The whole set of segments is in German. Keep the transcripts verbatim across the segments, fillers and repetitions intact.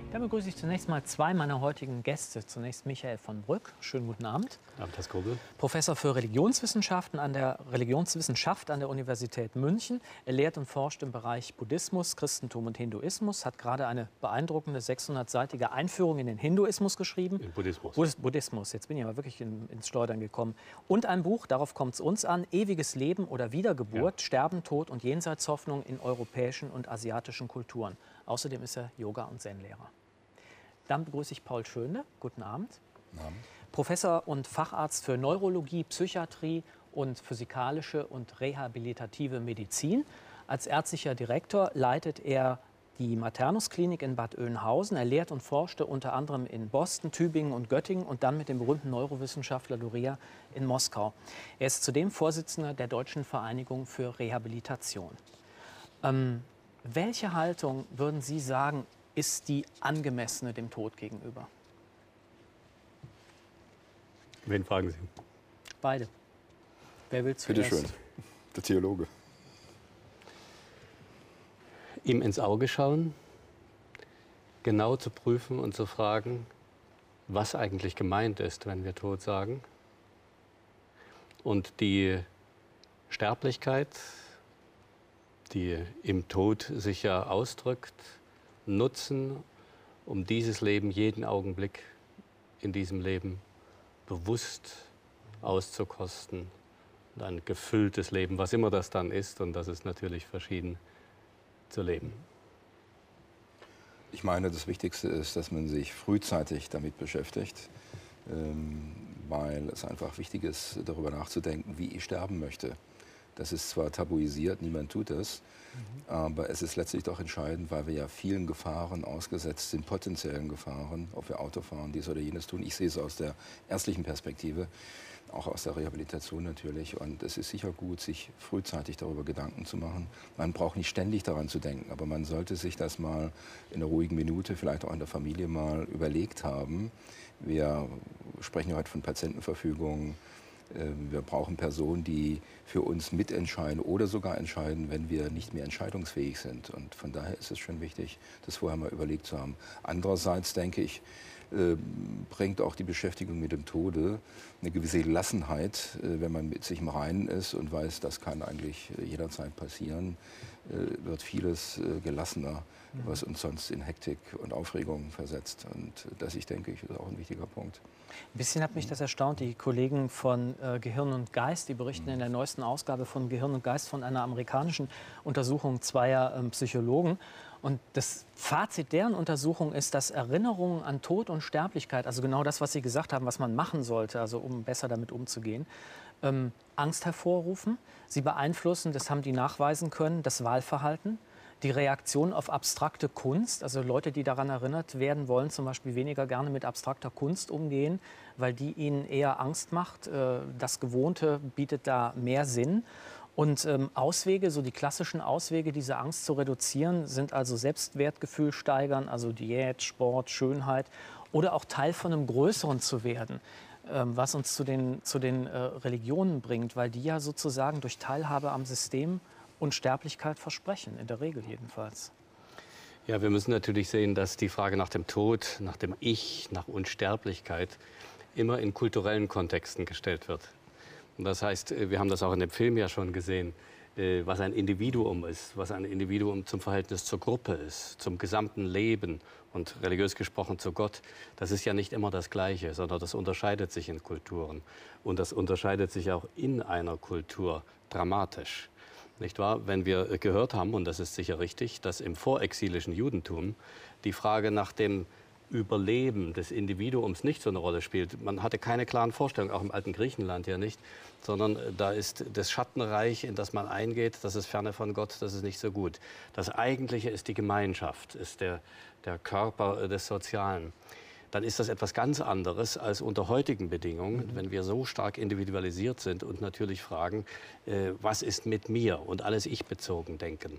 Dann begrüße ich zunächst mal zwei meiner heutigen Gäste. Zunächst Michael von Brück. Schönen guten Abend. Abend, Herr Skobel. Professor für Religionswissenschaften an der Religionswissenschaft an der Universität München. Er lehrt und forscht im Bereich Buddhismus, Christentum und Hinduismus. Hat gerade eine beeindruckende sechshundertseitige Einführung in den Hinduismus geschrieben. In Buddhismus. Buddhis Buddhismus. Jetzt bin ich aber wirklich in, ins Schleudern gekommen. Und ein Buch, darauf kommt es uns an, Ewiges Leben oder Wiedergeburt, ja. Sterben, Tod und Jenseitshoffnung in europäischen und asiatischen Kulturen. Außerdem ist er Yoga- und Zen-Lehrer. Dann begrüße ich Paul Schöne. Guten Abend. Guten Abend. Professor und Facharzt für Neurologie, Psychiatrie und physikalische und rehabilitative Medizin. Als ärztlicher Direktor leitet er die Maternus-Klinik in Bad Oeynhausen. Er lehrt und forschte unter anderem in Boston, Tübingen und Göttingen und dann mit dem berühmten Neurowissenschaftler Luria in Moskau. Er ist zudem Vorsitzender der Deutschen Vereinigung für Rehabilitation. Ähm, welche Haltung würden Sie sagen, ist die angemessene dem Tod gegenüber? Wen fragen Sie? Beide. Wer will zuerst? Bitte schön, der Theologe. Ihm ins Auge schauen, genau zu prüfen und zu fragen, was eigentlich gemeint ist, wenn wir Tod sagen. Und die Sterblichkeit, die im Tod sich ja ausdrückt, nutzen, um dieses Leben, jeden Augenblick in diesem Leben bewusst auszukosten. Und ein gefülltes Leben, was immer das dann ist, und das ist natürlich verschieden, zu leben. Ich meine, das Wichtigste ist, dass man sich frühzeitig damit beschäftigt, ähm, weil es einfach wichtig ist, darüber nachzudenken, wie ich sterben möchte. Das ist zwar tabuisiert, niemand tut das, mhm. aber es ist letztlich doch entscheidend, weil wir ja vielen Gefahren ausgesetzt sind, potenziellen Gefahren, ob wir Auto fahren, dies oder jenes tun. Ich sehe es aus der ärztlichen Perspektive, auch aus der Rehabilitation natürlich. Und es ist sicher gut, sich frühzeitig darüber Gedanken zu machen. Man braucht nicht ständig daran zu denken, aber man sollte sich das mal in einer ruhigen Minute, vielleicht auch in der Familie mal überlegt haben. Wir sprechen ja heute von Patientenverfügung. Wir brauchen Personen, die für uns mitentscheiden oder sogar entscheiden, wenn wir nicht mehr entscheidungsfähig sind. Und von daher ist es schon wichtig, das vorher mal überlegt zu haben. Andererseits denke ich, äh, bringt auch die Beschäftigung mit dem Tode eine gewisse Gelassenheit, äh, wenn man mit sich im Reinen ist und weiß, das kann eigentlich jederzeit passieren, äh, wird vieles äh, gelassener, mhm. was uns sonst in Hektik und Aufregung versetzt. Und das, ich denke, ist auch ein wichtiger Punkt. Ein bisschen hat mich das erstaunt. Die Kollegen von äh, Gehirn und Geist, die berichten in der neuesten Ausgabe von Gehirn und Geist von einer amerikanischen Untersuchung zweier ähm, Psychologen. Und das Fazit deren Untersuchung ist, dass Erinnerungen an Tod und Sterblichkeit, also genau das, was Sie gesagt haben, was man machen sollte, also um besser damit umzugehen, ähm, Angst hervorrufen. Sie beeinflussen, das haben die nachweisen können, das Wahlverhalten. Die Reaktion auf abstrakte Kunst, also Leute, die daran erinnert werden wollen, zum Beispiel weniger gerne mit abstrakter Kunst umgehen, weil die ihnen eher Angst macht. Das Gewohnte bietet da mehr Sinn. Und ähm, Auswege, so die klassischen Auswege, diese Angst zu reduzieren, sind also Selbstwertgefühl steigern, also Diät, Sport, Schönheit oder auch Teil von einem Größeren zu werden, ähm, was uns zu den, zu den äh, Religionen bringt, weil die ja sozusagen durch Teilhabe am System Unsterblichkeit versprechen, in der Regel jedenfalls. Ja, wir müssen natürlich sehen, dass die Frage nach dem Tod, nach dem Ich, nach Unsterblichkeit immer in kulturellen Kontexten gestellt wird. Und das heißt, wir haben das auch in dem Film ja schon gesehen, was ein Individuum ist, was ein Individuum zum Verhältnis zur Gruppe ist, zum gesamten Leben und religiös gesprochen zu Gott. Das ist ja nicht immer das Gleiche, sondern das unterscheidet sich in Kulturen. Und das unterscheidet sich auch in einer Kultur dramatisch. Nicht wahr? Wenn wir gehört haben, und das ist sicher richtig, dass im vorexilischen Judentum die Frage nach dem Überleben des Individuums nicht so eine Rolle spielt. Man hatte keine klaren Vorstellungen, auch im alten Griechenland ja nicht, sondern da ist das Schattenreich, in das man eingeht, das ist ferne von Gott, das ist nicht so gut. Das Eigentliche ist die Gemeinschaft, ist der, der Körper des Sozialen. Dann ist das etwas ganz anderes als unter heutigen Bedingungen, mhm. wenn wir so stark individualisiert sind und natürlich fragen, äh, was ist mit mir und alles ich-bezogen denken.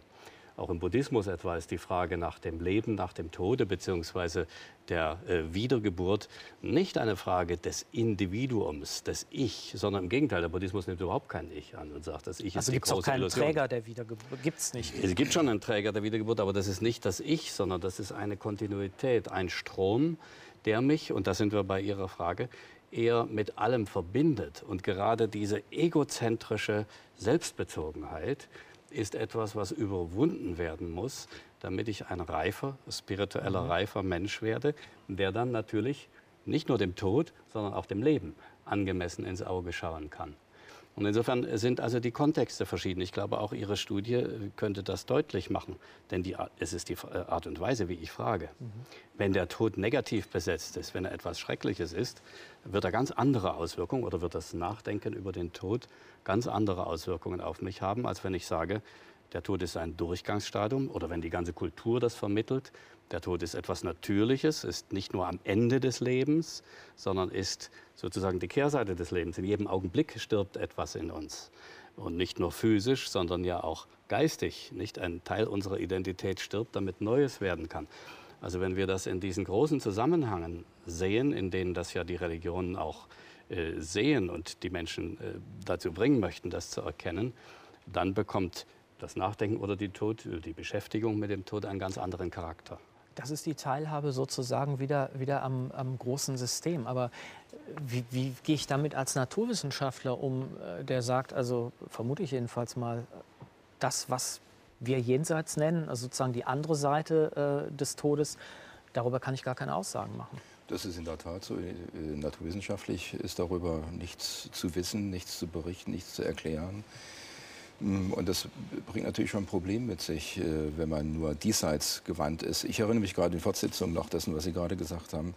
Auch im Buddhismus etwa ist die Frage nach dem Leben, nach dem Tode bzw. der äh, Wiedergeburt nicht eine Frage des Individuums, des Ich, sondern im Gegenteil, der Buddhismus nimmt überhaupt kein Ich an und sagt, das Ich also ist die große auch keinen Illusion. Träger der Wiedergeburt? Gibt es nicht? Es gibt schon einen Träger der Wiedergeburt, aber das ist nicht das Ich, sondern das ist eine Kontinuität, ein Strom, der mich, und da sind wir bei Ihrer Frage, eher mit allem verbindet. Und gerade diese egozentrische Selbstbezogenheit ist etwas, was überwunden werden muss, damit ich ein reifer, spiritueller, mhm. reifer Mensch werde, der dann natürlich nicht nur dem Tod, sondern auch dem Leben angemessen ins Auge schauen kann. Und insofern sind also die Kontexte verschieden. Ich glaube, auch Ihre Studie könnte das deutlich machen. Denn die, es ist die Art und Weise, wie ich frage. Mhm. Wenn der Tod negativ besetzt ist, wenn er etwas Schreckliches ist, wird er ganz andere Auswirkungen oder wird das Nachdenken über den Tod ganz andere Auswirkungen auf mich haben, als wenn ich sage, der Tod ist ein Durchgangsstadium oder wenn die ganze Kultur das vermittelt. Der Tod ist etwas Natürliches, ist nicht nur am Ende des Lebens, sondern ist sozusagen die Kehrseite des Lebens. In jedem Augenblick stirbt etwas in uns. Und nicht nur physisch, sondern ja auch geistig. Nicht ein Teil unserer Identität stirbt, damit Neues werden kann. Also wenn wir das in diesen großen Zusammenhängen sehen, in denen das ja die Religionen auch äh, sehen und die Menschen äh, dazu bringen möchten, das zu erkennen, dann bekommt das Nachdenken oder die Tod, die Beschäftigung mit dem Tod einen ganz anderen Charakter. Das ist die Teilhabe sozusagen wieder, wieder am, am großen System. Aber wie, wie gehe ich damit als Naturwissenschaftler um, der sagt, also vermute ich jedenfalls mal, das, was wir jenseits nennen, also sozusagen die andere Seite äh, des Todes, darüber kann ich gar keine Aussagen machen. Das ist in der Tat so. Naturwissenschaftlich ist darüber nichts zu wissen, nichts zu berichten, nichts zu erklären. Und das bringt natürlich schon ein Problem mit sich, wenn man nur diesseits gewandt ist. Ich erinnere mich gerade in Fortsetzung noch dessen, was Sie gerade gesagt haben,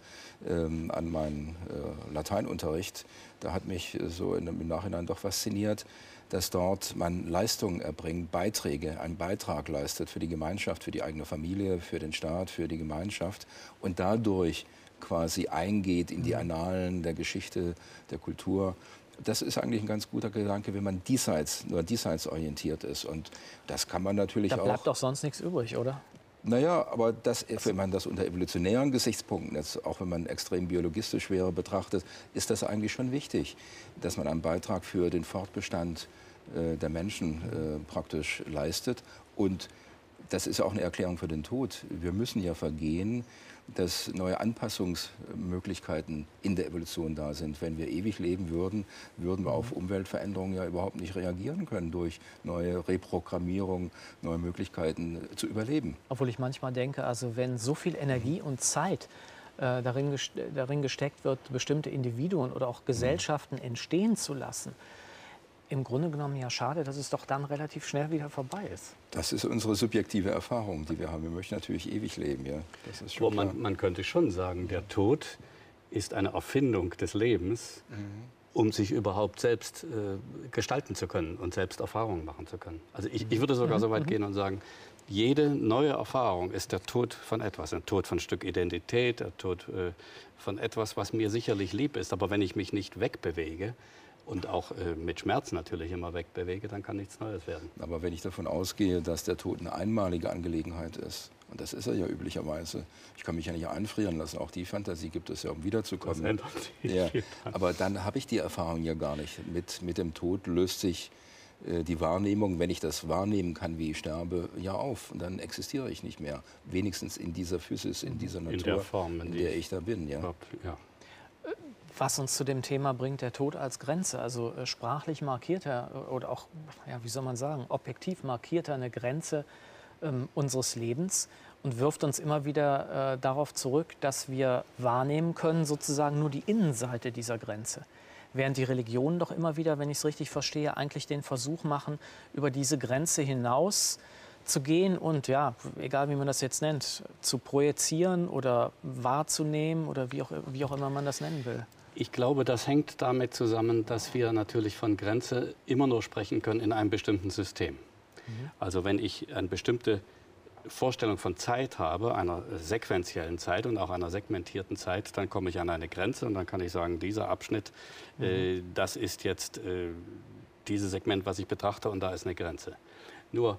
an meinen Lateinunterricht. Da hat mich so im Nachhinein doch fasziniert, dass dort man Leistungen erbringt, Beiträge, einen Beitrag leistet für die Gemeinschaft, für die eigene Familie, für den Staat, für die Gemeinschaft und dadurch quasi eingeht in die Annalen der Geschichte, der Kultur. Das ist eigentlich ein ganz guter Gedanke, wenn man diesseits, nur diesseits orientiert ist. Und das kann man natürlich auch... Da bleibt doch sonst nichts übrig, oder? Naja, aber das, wenn man das unter evolutionären Gesichtspunkten, jetzt, auch wenn man extrem biologistisch wäre, betrachtet, ist das eigentlich schon wichtig, dass man einen Beitrag für den Fortbestand äh, der Menschen äh, praktisch leistet. Und das ist auch eine Erklärung für den Tod. Wir müssen ja vergehen, dass neue Anpassungsmöglichkeiten in der Evolution da sind. Wenn wir ewig leben würden, würden wir auf Umweltveränderungen ja überhaupt nicht reagieren können durch neue Reprogrammierung, neue Möglichkeiten zu überleben. Obwohl ich manchmal denke, also wenn so viel Energie und Zeit äh, darin, gest darin gesteckt wird, bestimmte Individuen oder auch Gesellschaften entstehen zu lassen, im Grunde genommen ja schade, dass es doch dann relativ schnell wieder vorbei ist. Das ist unsere subjektive Erfahrung, die wir haben. Wir möchten natürlich ewig leben. Ja. Das ist schon man, man könnte schon sagen, der Tod ist eine Erfindung des Lebens, mhm. um sich überhaupt selbst äh, gestalten zu können und selbst Erfahrungen machen zu können. Also ich, ich würde sogar mhm. so weit mhm. gehen und sagen, jede neue Erfahrung ist der Tod von etwas. Der Tod von ein Stück Identität, der Tod äh, von etwas, was mir sicherlich lieb ist. Aber wenn ich mich nicht wegbewege, und auch äh, mit Schmerz natürlich immer wegbewege, dann kann nichts Neues werden. Aber wenn ich davon ausgehe, dass der Tod eine einmalige Angelegenheit ist, und das ist er ja üblicherweise, ich kann mich ja nicht einfrieren lassen, auch die Fantasie gibt es ja, um wiederzukommen. Das ändert sich. Ja, aber dann habe ich die Erfahrung ja gar nicht. Mit, mit dem Tod löst sich äh, die Wahrnehmung, wenn ich das wahrnehmen kann, wie ich sterbe, ja auf. Und dann existiere ich nicht mehr. Wenigstens in dieser Physis, in dieser Natur, in der Form, in, in der ich da bin. Ja. ja. Was uns zu dem Thema bringt, der Tod als Grenze. Also äh, sprachlich markiert er, oder auch, ja, wie soll man sagen, objektiv markiert er eine Grenze ähm, unseres Lebens und wirft uns immer wieder äh, darauf zurück, dass wir wahrnehmen können, sozusagen nur die Innenseite dieser Grenze. Während die Religionen doch immer wieder, wenn ich es richtig verstehe, eigentlich den Versuch machen, über diese Grenze hinaus zu gehen und, ja, egal wie man das jetzt nennt, zu projizieren oder wahrzunehmen oder wie auch, wie auch immer man das nennen will. Ich glaube, das hängt damit zusammen, dass wir natürlich von Grenze immer nur sprechen können in einem bestimmten System. Mhm. Also wenn ich eine bestimmte Vorstellung von Zeit habe, einer sequentiellen Zeit und auch einer segmentierten Zeit, dann komme ich an eine Grenze und dann kann ich sagen, dieser Abschnitt, mhm. äh, das ist jetzt äh, dieses Segment, was ich betrachte und da ist eine Grenze. Nur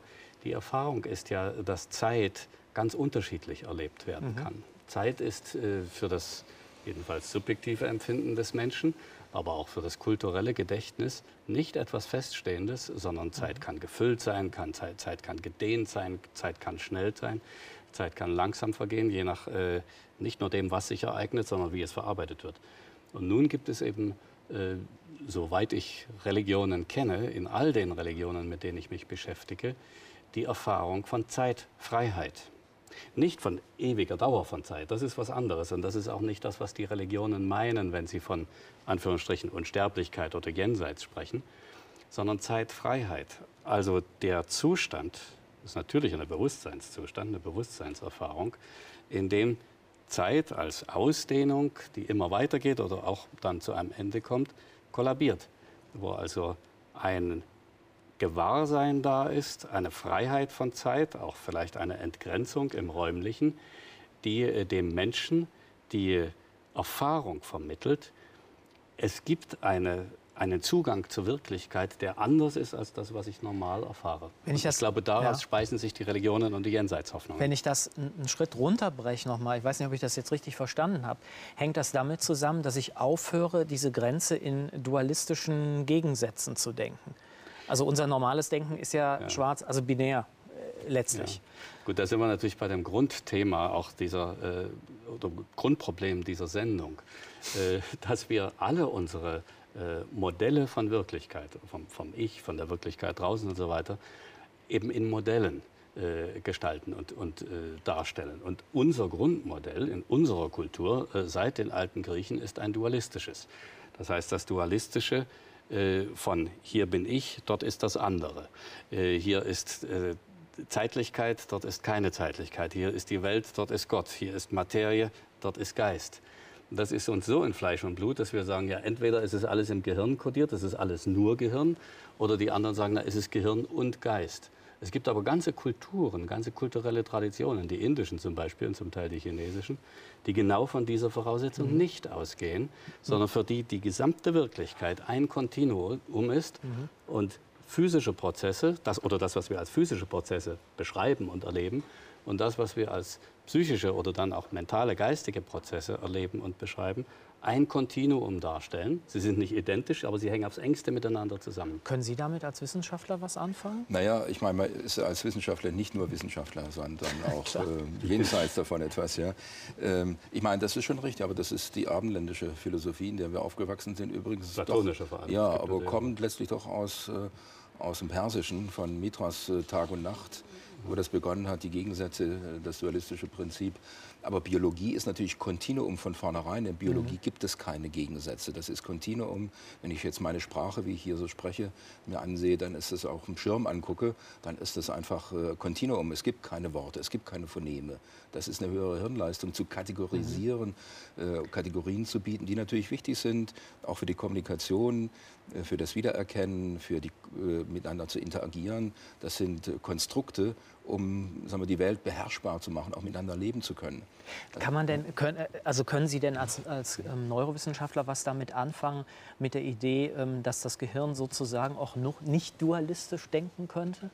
Die Erfahrung ist ja, dass Zeit ganz unterschiedlich erlebt werden mhm. kann. Zeit ist äh, für das jedenfalls subjektive Empfinden des Menschen, aber auch für das kulturelle Gedächtnis nicht etwas Feststehendes, sondern Zeit kann gefüllt sein, kann Zeit, Zeit kann gedehnt sein, Zeit kann schnell sein, Zeit kann langsam vergehen, je nach äh, nicht nur dem, was sich ereignet, sondern wie es verarbeitet wird. Und nun gibt es eben, äh, soweit ich Religionen kenne, in all den Religionen, mit denen ich mich beschäftige, die Erfahrung von Zeitfreiheit. Nicht von ewiger Dauer von Zeit, das ist was anderes. Und das ist auch nicht das, was die Religionen meinen, wenn sie von Anführungsstrichen Unsterblichkeit oder Jenseits sprechen, sondern Zeitfreiheit. Also der Zustand, das ist natürlich ein Bewusstseinszustand, eine Bewusstseinserfahrung, in dem Zeit als Ausdehnung, die immer weitergeht oder auch dann zu einem Ende kommt, kollabiert. Wo also ein Gewahrsein da ist, eine Freiheit von Zeit, auch vielleicht eine Entgrenzung im Räumlichen, die äh, dem Menschen die Erfahrung vermittelt, es gibt eine, einen Zugang zur Wirklichkeit, der anders ist als das, was ich normal erfahre. Wenn ich, das, ich glaube, daraus ja. speisen sich die Religionen und die Jenseitshoffnungen. Wenn ich das einen Schritt runterbreche nochmal, ich weiß nicht, ob ich das jetzt richtig verstanden habe, hängt das damit zusammen, dass ich aufhöre, diese Grenze in dualistischen Gegensätzen zu denken? Also unser normales Denken ist ja, ja. schwarz, also binär äh, letztlich. Ja. Gut, da sind wir natürlich bei dem Grundthema auch dieser, äh, oder Grundproblem dieser Sendung, äh, dass wir alle unsere äh, Modelle von Wirklichkeit, vom, vom Ich, von der Wirklichkeit draußen und so weiter, eben in Modellen äh, gestalten und, und äh, darstellen. Und unser Grundmodell in unserer Kultur äh, seit den alten Griechen ist ein dualistisches. Das heißt, das Dualistische von hier bin ich, dort ist das andere. Hier ist Zeitlichkeit, dort ist keine Zeitlichkeit. Hier ist die Welt, dort ist Gott. Hier ist Materie, dort ist Geist. Das ist uns so in Fleisch und Blut, dass wir sagen, ja, entweder ist es alles im Gehirn kodiert, das ist alles nur Gehirn, oder die anderen sagen, na, es ist Gehirn und Geist. Es gibt aber ganze Kulturen, ganze kulturelle Traditionen, die indischen zum Beispiel und zum Teil die chinesischen, die genau von dieser Voraussetzung mhm. nicht ausgehen, sondern für die die gesamte Wirklichkeit ein Kontinuum ist mhm. und physische Prozesse, das, oder das, was wir als physische Prozesse beschreiben und erleben, und das, was wir als psychische oder dann auch mentale, geistige Prozesse erleben und beschreiben, ein Kontinuum darstellen. Sie sind nicht identisch, aber sie hängen aufs Engste miteinander zusammen. Können Sie damit als Wissenschaftler was anfangen? Naja, ich meine, man ist als Wissenschaftler nicht nur Wissenschaftler, sondern auch äh, jenseits davon etwas. Ja. Ähm, ich meine, das ist schon richtig, aber das ist die abendländische Philosophie, in der wir aufgewachsen sind. Übrigens platonische vor allem. Ja, aber kommt letztlich doch aus, äh, aus dem Persischen, von Mithras äh, Tag und Nacht, wo das begonnen hat, die Gegensätze, das dualistische Prinzip. Aber Biologie ist natürlich Kontinuum von vornherein. In Biologie mhm. gibt es keine Gegensätze. Das ist Kontinuum. Wenn ich jetzt meine Sprache, wie ich hier so spreche, mir ansehe, dann ist es auch im Schirm angucke, dann ist es einfach äh, Kontinuum. Es gibt keine Worte, es gibt keine Phoneme. Das ist eine höhere Hirnleistung, zu kategorisieren, mhm. äh, Kategorien zu bieten, die natürlich wichtig sind, auch für die Kommunikation, äh, für das Wiedererkennen, für die äh, miteinander zu interagieren. Das sind äh, Konstrukte, um, sagen wir, die Welt beherrschbar zu machen, auch miteinander leben zu können. Kann man denn, können, also können Sie denn als, als ähm, Neurowissenschaftler was damit anfangen, mit der Idee, ähm, dass das Gehirn sozusagen auch noch nicht dualistisch denken könnte?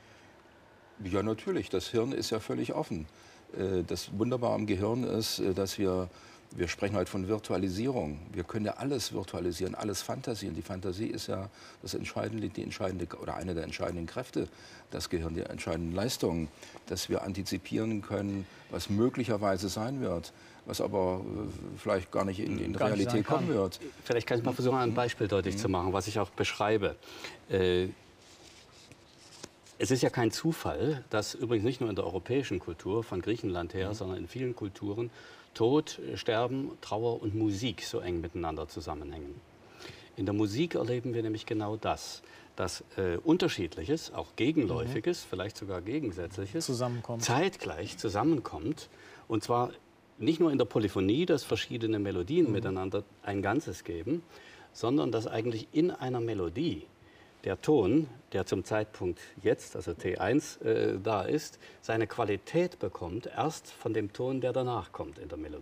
Ja, natürlich. Das Hirn ist ja völlig offen. Äh, das Wunderbare am Gehirn ist, äh, dass wir Wir sprechen heute von Virtualisierung. Wir können ja alles virtualisieren, alles fantasieren. Die Fantasie ist ja das entscheidende, die entscheidende oder eine der entscheidenden Kräfte, das Gehirn, die entscheidenden Leistungen, dass wir antizipieren können, was möglicherweise sein wird, was aber äh, vielleicht gar nicht in, in gar Realität nicht kommen wird. Vielleicht kann ich mal versuchen, ein Beispiel deutlich mhm. zu machen, was ich auch beschreibe. Äh, Es ist ja kein Zufall, dass übrigens nicht nur in der europäischen Kultur, von Griechenland her, mhm. sondern in vielen Kulturen Tod, Sterben, Trauer und Musik so eng miteinander zusammenhängen. In der Musik erleben wir nämlich genau das, dass äh, Unterschiedliches, auch Gegenläufiges, mhm. vielleicht sogar Gegensätzliches, zusammenkommt. zeitgleich zusammenkommt. Und zwar nicht nur in der Polyphonie, dass verschiedene Melodien mhm. miteinander ein Ganzes geben, sondern dass eigentlich in einer Melodie der Ton, der zum Zeitpunkt jetzt, also T eins, äh, da ist, seine Qualität bekommt, erst von dem Ton, der danach kommt in der Melodie.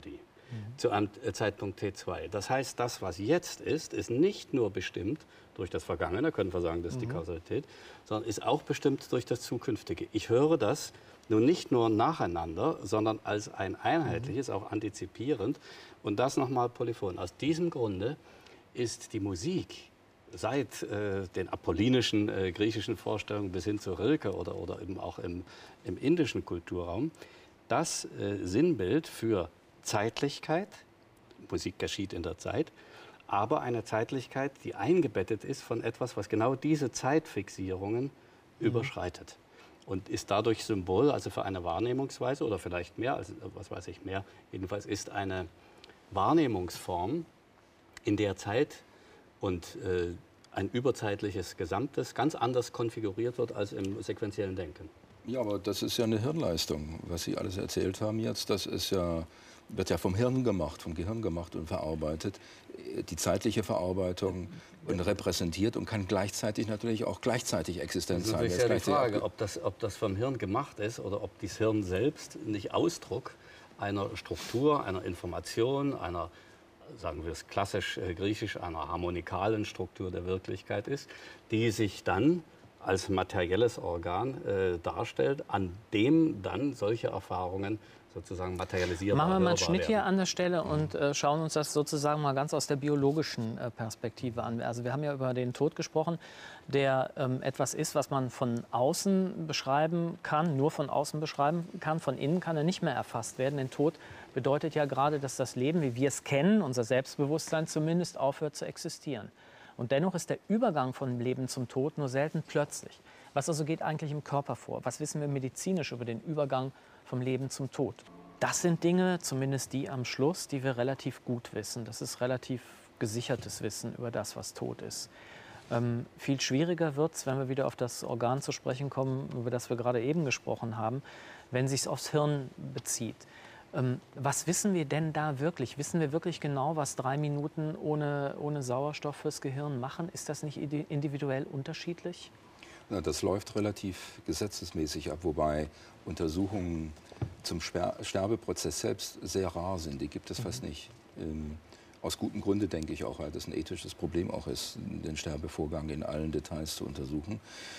mhm. zu einem Zeitpunkt T zwei. Das heißt, das, was jetzt ist, ist nicht nur bestimmt durch das Vergangene, können wir sagen, das ist mhm. die Kausalität, sondern ist auch bestimmt durch das Zukünftige. Ich höre das nun nicht nur nacheinander, sondern als ein einheitliches, mhm. auch antizipierend und das nochmal polyphon. Aus diesem Grunde ist die Musik seit äh, den apollinischen äh, griechischen Vorstellungen bis hin zu Rilke oder, oder eben auch im, im indischen Kulturraum das äh, Sinnbild für Zeitlichkeit. Musik geschieht in der Zeit, aber eine Zeitlichkeit, die eingebettet ist von etwas, was genau diese Zeitfixierungen mhm. überschreitet. Und ist dadurch Symbol, also für eine Wahrnehmungsweise oder vielleicht mehr, also was weiß ich mehr, jedenfalls ist eine Wahrnehmungsform, in der Zeit und äh, ein überzeitliches Gesamtes ganz anders konfiguriert wird als im sequentiellen Denken. Ja, aber das ist ja eine Hirnleistung, was Sie alles erzählt haben jetzt. Das ist ja, wird ja vom Hirn gemacht, vom Gehirn gemacht und verarbeitet. Die zeitliche Verarbeitung und repräsentiert und kann gleichzeitig natürlich auch gleichzeitig existent sein. Das ist ja die Frage, ob das, ob das vom Hirn gemacht ist oder ob das Hirn selbst nicht Ausdruck einer Struktur, einer Information, einer, sagen wir es klassisch äh, griechisch, einer harmonikalen Struktur der Wirklichkeit ist, die sich dann als materielles Organ äh, darstellt, an dem dann solche Erfahrungen sozusagen materialisierbar Machen wir mal einen Schnitt werden. hier an der Stelle und äh, schauen uns das sozusagen mal ganz aus der biologischen äh, Perspektive an. Also wir haben ja über den Tod gesprochen, der ähm, etwas ist, was man von außen beschreiben kann, nur von außen beschreiben kann. Von innen kann er nicht mehr erfasst werden. Denn Tod bedeutet ja gerade, dass das Leben, wie wir es kennen, unser Selbstbewusstsein zumindest, aufhört zu existieren. Und dennoch ist der Übergang von Leben zum Tod nur selten plötzlich. Was also geht eigentlich im Körper vor? Was wissen wir medizinisch über den Übergang vom Leben zum Tod? Das sind Dinge, zumindest die am Schluss, die wir relativ gut wissen. Das ist relativ gesichertes Wissen über das, was tot ist. Ähm, viel schwieriger wird es, wenn wir wieder auf das Organ zu sprechen kommen, über das wir gerade eben gesprochen haben, wenn es sich aufs Hirn bezieht. Ähm, was wissen wir denn da wirklich? Wissen wir wirklich genau, was drei Minuten ohne, ohne Sauerstoff fürs Gehirn machen? Ist das nicht individuell unterschiedlich? Na, das läuft relativ gesetzesmäßig ab, wobei Untersuchungen zum Sper Sterbeprozess selbst sehr rar sind. Die gibt es mhm. fast nicht. Ähm, aus gutem Grunde denke ich auch, weil das ein ethisches Problem auch ist, den Sterbevorgang in allen Details zu untersuchen.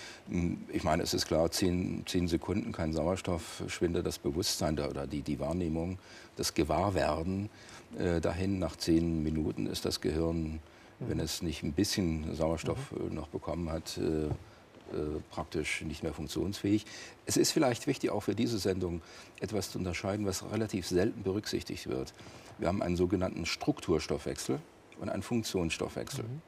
Ich meine, es ist klar, zehn, zehn Sekunden kein Sauerstoff, schwindet das Bewusstsein oder die, die Wahrnehmung, das Gewahrwerden äh, dahin. Nach zehn Minuten ist das Gehirn, mhm. wenn es nicht ein bisschen Sauerstoff mhm. noch bekommen hat, äh, Äh, praktisch nicht mehr funktionsfähig. Es ist vielleicht wichtig, auch für diese Sendung etwas zu unterscheiden, was relativ selten berücksichtigt wird. Wir haben einen sogenannten Strukturstoffwechsel und einen Funktionsstoffwechsel. Mhm.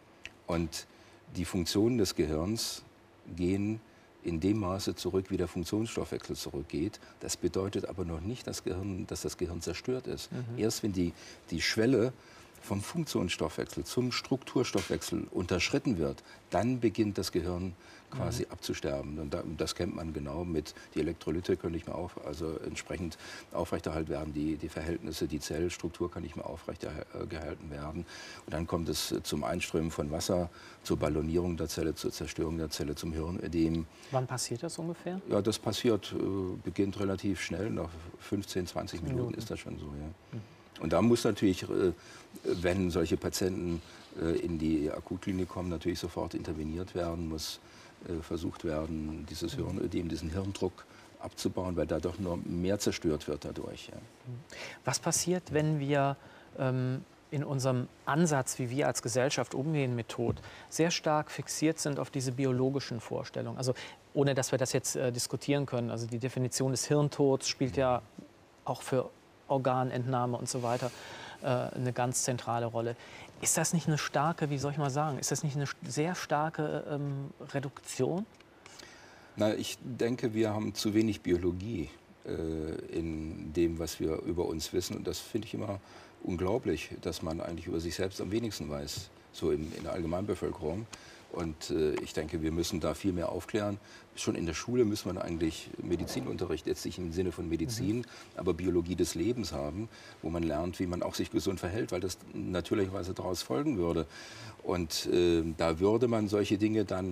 Und die Funktionen des Gehirns gehen in dem Maße zurück, wie der Funktionsstoffwechsel zurückgeht. Das bedeutet aber noch nicht, dass, Gehirn, dass das Gehirn zerstört ist. Mhm. Erst wenn die, die Schwelle vom Funktionsstoffwechsel zum Strukturstoffwechsel unterschritten wird, dann beginnt das Gehirn quasi mhm. abzusterben. Und da, das kennt man genau mit, die Elektrolyte können nicht mehr auf, also entsprechend aufrechterhalten werden, die, die Verhältnisse, die Zellstruktur kann nicht mehr aufrechtergehalten werden. Und dann kommt es zum Einströmen von Wasser, zur Ballonierung der Zelle, zur Zerstörung der Zelle, zum Hirnödem. Wann passiert das ungefähr? Ja, das passiert, äh, beginnt relativ schnell, nach fünfzehn, zwanzig Minuten, Minuten ist das schon so, ja. Mhm. Und da muss natürlich, wenn solche Patienten in die Akutklinik kommen, natürlich sofort interveniert werden, muss versucht werden, dieses Hirnödem, diesen Hirndruck abzubauen, weil dadurch nur mehr zerstört wird dadurch. Ja. Was passiert, wenn wir ähm, in unserem Ansatz, wie wir als Gesellschaft umgehen mit Tod, sehr stark fixiert sind auf diese biologischen Vorstellungen? Also ohne, dass wir das jetzt äh, diskutieren können. Also die Definition des Hirntods spielt ja auch für Organentnahme und so weiter äh, eine ganz zentrale Rolle. Ist das nicht eine starke, wie soll ich mal sagen, ist das nicht eine sehr starke ähm, Reduktion? Na, ich denke, wir haben zu wenig Biologie äh, in dem, was wir über uns wissen. Und das finde ich immer unglaublich, dass man eigentlich über sich selbst am wenigsten weiß, so in, in der Allgemeinbevölkerung. Und äh, ich denke, wir müssen da viel mehr aufklären. Schon in der Schule muss man eigentlich Medizinunterricht, jetzt nicht im Sinne von Medizin, mhm. aber Biologie des Lebens haben, wo man lernt, wie man auch sich gesund verhält, weil das natürlicherweise daraus folgen würde. Und äh, da würde man solche Dinge dann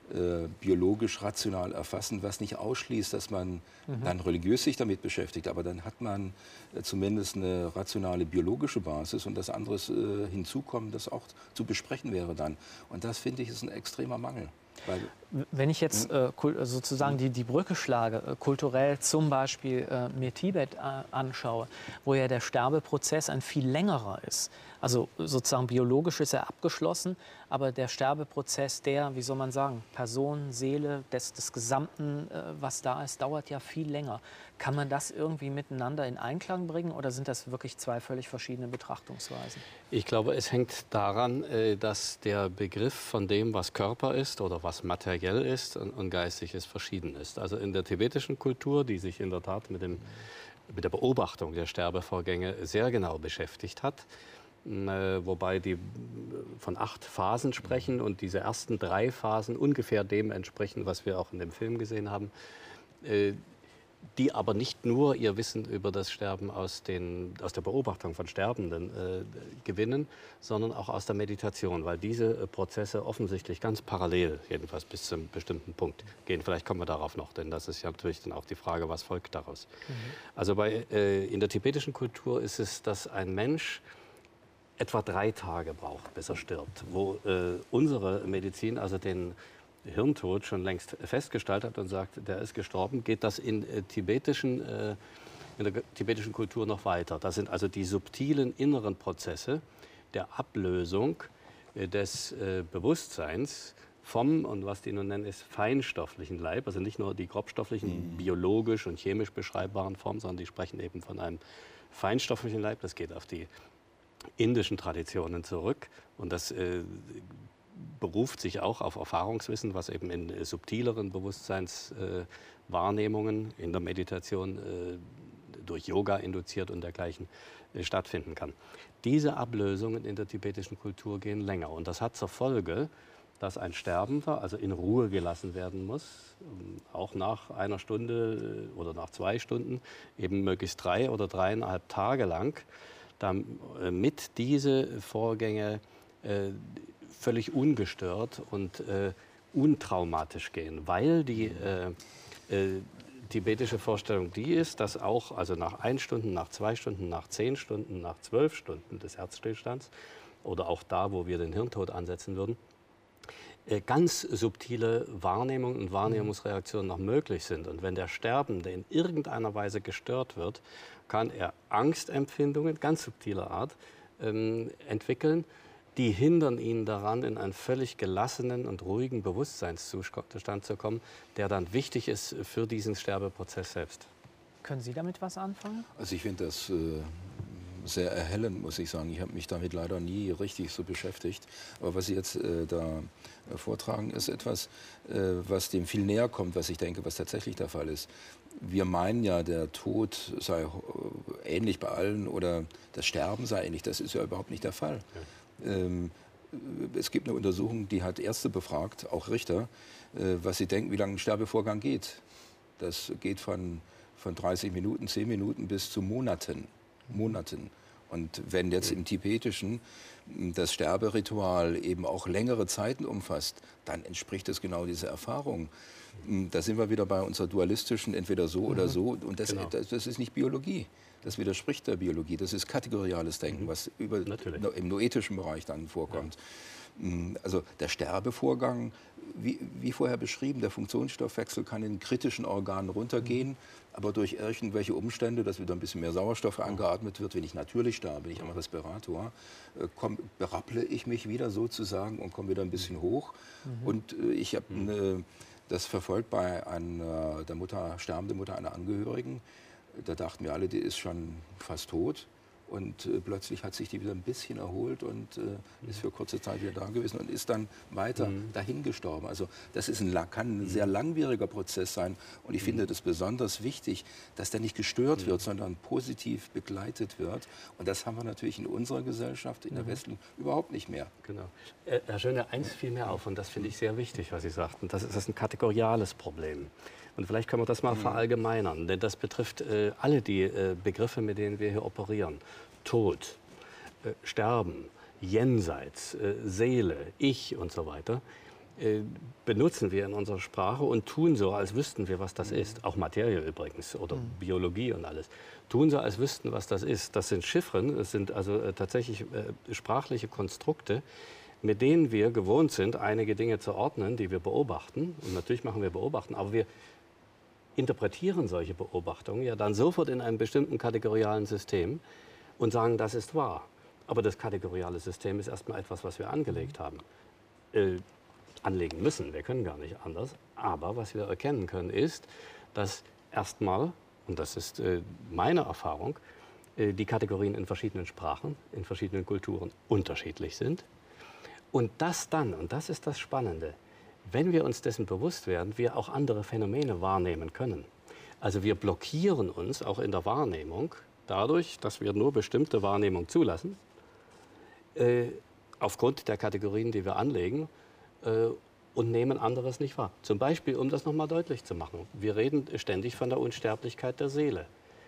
äh, biologisch rational erfassen, was nicht ausschließt, dass man mhm. dann religiös sich damit beschäftigt, aber dann hat man äh, zumindest eine rationale biologische Basis und das andere äh, hinzukommen, das auch zu besprechen wäre dann. Und das, finde ich, ist ein extremer Mangel. Weil, Wenn ich jetzt äh, sozusagen die, die Brücke schlage, äh, kulturell zum Beispiel äh, mir Tibet äh, anschaue, wo ja der Sterbeprozess ein viel längerer ist. Also sozusagen biologisch ist er abgeschlossen, aber der Sterbeprozess der, wie soll man sagen, Person, Seele, des, des Gesamten, äh, was da ist, dauert ja viel länger. Kann man das irgendwie miteinander in Einklang bringen oder sind das wirklich zwei völlig verschiedene Betrachtungsweisen? Ich glaube, es hängt daran, äh, dass der Begriff von dem, was Körper ist oder was materiell ist und, und geistig ist, verschieden ist. Also in der tibetischen Kultur, die sich in der Tat mit, dem, mit der Beobachtung der Sterbevorgänge sehr genau beschäftigt hat, äh, wobei die von acht Phasen sprechen und diese ersten drei Phasen ungefähr dem entsprechen, was wir auch in dem Film gesehen haben, äh, die aber nicht nur ihr Wissen über das Sterben aus, den, aus der Beobachtung von Sterbenden äh, gewinnen, sondern auch aus der Meditation, weil diese äh, Prozesse offensichtlich ganz parallel, jedenfalls bis zu einem bestimmten Punkt, gehen. Vielleicht kommen wir darauf noch, denn das ist ja natürlich dann auch die Frage, was folgt daraus. Mhm. Also bei, äh, in der tibetischen Kultur ist es, dass ein Mensch etwa drei Tage braucht, bis er stirbt, wo äh, unsere Medizin also den Hirntod schon längst festgestellt hat und sagt, der ist gestorben, geht das in, äh, tibetischen, äh, in der tibetischen Kultur noch weiter. Das sind also die subtilen inneren Prozesse der Ablösung äh, des äh, Bewusstseins vom, und was die nun nennen, ist feinstofflichen Leib, also nicht nur die grobstofflichen, mhm. biologisch und chemisch beschreibbaren Formen, sondern die sprechen eben von einem feinstofflichen Leib. Das geht auf die indischen Traditionen zurück und das äh, beruft sich auch auf Erfahrungswissen, was eben in äh, subtileren Bewusstseinswahrnehmungen äh, in der Meditation äh, durch Yoga induziert und dergleichen äh, stattfinden kann. Diese Ablösungen in der tibetischen Kultur gehen länger und das hat zur Folge, dass ein Sterbender also in Ruhe gelassen werden muss, ähm, auch nach einer Stunde äh, oder nach zwei Stunden, eben möglichst drei oder dreieinhalb Tage lang, damit diese Vorgänge äh, völlig ungestört und äh, untraumatisch gehen, weil die äh, äh, tibetische Vorstellung die ist, dass auch also nach ein Stunden, nach zwei Stunden, nach zehn Stunden, nach zwölf Stunden des Herzstillstands oder auch da, wo wir den Hirntod ansetzen würden, äh, ganz subtile Wahrnehmungen und Wahrnehmungsreaktionen noch möglich sind. Und wenn der Sterbende in irgendeiner Weise gestört wird, kann er Angstempfindungen ganz subtiler Art ähm, entwickeln, die hindern ihn daran, in einen völlig gelassenen und ruhigen Bewusstseinszustand zu kommen, der dann wichtig ist für diesen Sterbeprozess selbst. Können Sie damit was anfangen? Also ich finde das äh, sehr erhellend, muss ich sagen. Ich habe mich damit leider nie richtig so beschäftigt. Aber was Sie jetzt äh, da äh, vortragen, ist etwas, äh, was dem viel näher kommt, was ich denke, was tatsächlich der Fall ist. Wir meinen ja, der Tod sei äh, ähnlich bei allen oder das Sterben sei ähnlich. Das ist ja überhaupt nicht der Fall. Ja. Ähm, es gibt eine Untersuchung, die hat Ärzte befragt, auch Richter, äh, was sie denken, wie lange ein Sterbevorgang geht. Das geht von, von dreißig Minuten, zehn Minuten bis zu Monaten. Monaten. Und wenn jetzt im Tibetischen das Sterberitual eben auch längere Zeiten umfasst, dann entspricht es genau dieser Erfahrung. Da sind wir wieder bei unserer dualistischen, entweder so oder so. Und das, genau. das, das ist nicht Biologie. Das widerspricht der Biologie. Das ist kategoriales Denken, was über, im noetischen Bereich dann vorkommt. Ja. Also der Sterbevorgang, wie, wie vorher beschrieben, der Funktionsstoffwechsel kann in kritischen Organen runtergehen, mhm. aber durch irgendwelche Umstände, dass wieder ein bisschen mehr Sauerstoff angeatmet wird, wenn ich natürlich sterbe, bin ich am Respirator, äh, komm, berapple ich mich wieder sozusagen und komme wieder ein bisschen hoch. Mhm. Und äh, ich habe mhm. das verfolgt bei einer der Mutter, sterbende Mutter einer Angehörigen. Da dachten wir alle, die ist schon fast tot. Und äh, plötzlich hat sich die wieder ein bisschen erholt und äh, ist für kurze Zeit wieder da gewesen und ist dann weiter mhm. dahin gestorben. Also das ist ein, kann ein sehr langwieriger Prozess sein. Und ich mhm. finde das besonders wichtig, dass der nicht gestört mhm. wird, sondern positiv begleitet wird. Und das haben wir natürlich in unserer Gesellschaft, in der mhm. Westen, überhaupt nicht mehr. Genau. Äh, Herr Schöne, eins fiel mir auf, und das finde ich sehr wichtig, was Sie sagten. Das ist, das ist ein kategoriales Problem. Und vielleicht können wir das mal mhm. verallgemeinern, denn das betrifft äh, alle die äh, Begriffe, mit denen wir hier operieren. Tod, äh, Sterben, Jenseits, äh, Seele, Ich und so weiter. äh, benutzen wir in unserer Sprache und tun so, als wüssten wir, was das ist. Auch Materie übrigens oder mhm. Biologie und alles. Tun so, als wüssten, was das ist. Das sind Chiffren, das sind also äh, tatsächlich äh, sprachliche Konstrukte, mit denen wir gewohnt sind, einige Dinge zu ordnen, die wir beobachten. Und natürlich machen wir Beobachten, aber wir interpretieren solche Beobachtungen ja dann sofort in einem bestimmten kategorialen System und sagen, das ist wahr. Aber das kategoriale System ist erstmal etwas, was wir angelegt haben. Äh, anlegen müssen, wir können gar nicht anders. Aber was wir erkennen können, ist, dass erstmal, und das ist äh, meine Erfahrung, äh, die Kategorien in verschiedenen Sprachen, in verschiedenen Kulturen unterschiedlich sind. Und das dann, und das ist das Spannende, wenn wir uns dessen bewusst werden, wir auch andere Phänomene wahrnehmen können. Also wir blockieren uns auch in der Wahrnehmung dadurch, dass wir nur bestimmte Wahrnehmung zulassen, äh, aufgrund der Kategorien, die wir anlegen, äh, und nehmen anderes nicht wahr. Zum Beispiel, um das nochmal deutlich zu machen, wir reden ständig von der Unsterblichkeit der Seele.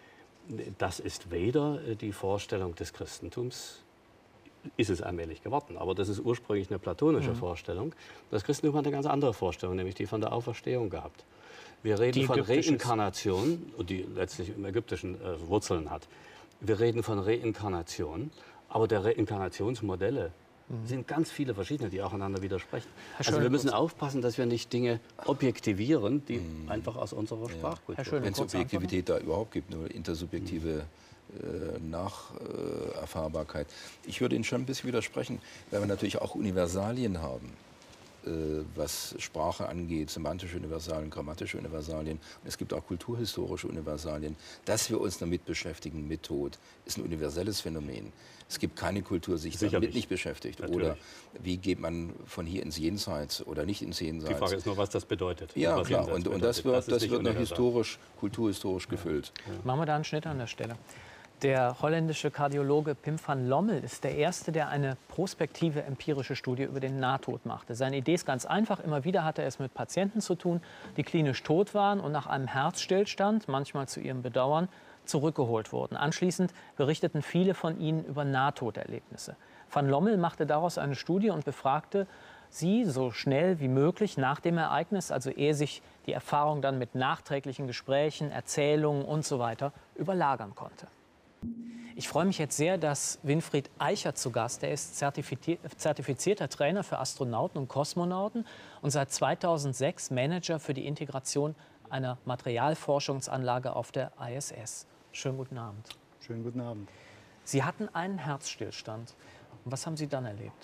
Das ist weder die Vorstellung des Christentums, ist es allmählich geworden, aber das ist ursprünglich eine platonische mhm. Vorstellung. Das Christentum hat eine ganz andere Vorstellung, nämlich die von der Auferstehung gehabt. Wir reden die von Reinkarnation, die letztlich im Ägyptischen äh, Wurzeln hat. Wir reden von Reinkarnation, aber der Reinkarnationsmodelle mhm. sind ganz viele verschiedene, die aufeinander widersprechen. Also wir müssen aufpassen, dass wir nicht Dinge objektivieren, die mhm. einfach aus unserer Sprachkultur ja. Wenn es Objektivität da überhaupt gibt, nur intersubjektive äh, Nacherfahrbarkeit. Ich würde Ihnen schon ein bisschen widersprechen, weil wir natürlich auch Universalien haben, äh, was Sprache angeht, semantische Universalien, grammatische Universalien. Und es gibt auch kulturhistorische Universalien. Dass wir uns damit beschäftigen, mit Tod, ist ein universelles Phänomen. Es gibt keine Kultur, die sich Sicherlich. damit nicht beschäftigt. Natürlich. Oder wie geht man von hier ins Jenseits oder nicht ins Jenseits. Die Frage ist nur, was das bedeutet. Ja, was klar. Und, und das wird, das das wird noch historisch, kulturhistorisch ja. gefüllt. Ja. Machen wir da einen Schnitt an der Stelle. Der holländische Kardiologe Pim van Lommel ist der Erste, der eine prospektive empirische Studie über den Nahtod machte. Seine Idee ist ganz einfach. Immer wieder hatte er es mit Patienten zu tun, die klinisch tot waren und nach einem Herzstillstand, manchmal zu ihrem Bedauern, zurückgeholt wurden. Anschließend berichteten viele von ihnen über Nahtoderlebnisse. Van Lommel machte daraus eine Studie und befragte sie so schnell wie möglich nach dem Ereignis, also ehe sich die Erfahrung dann mit nachträglichen Gesprächen, Erzählungen und so weiter überlagern konnte. Ich freue mich jetzt sehr, dass Winfried Eichert zu Gast ist. Er ist zertifizierter Trainer für Astronauten und Kosmonauten und seit zweitausendsechs Manager für die Integration einer Materialforschungsanlage auf der I S S. Schönen guten Abend. Schönen guten Abend. Sie hatten einen Herzstillstand. Und was haben Sie dann erlebt?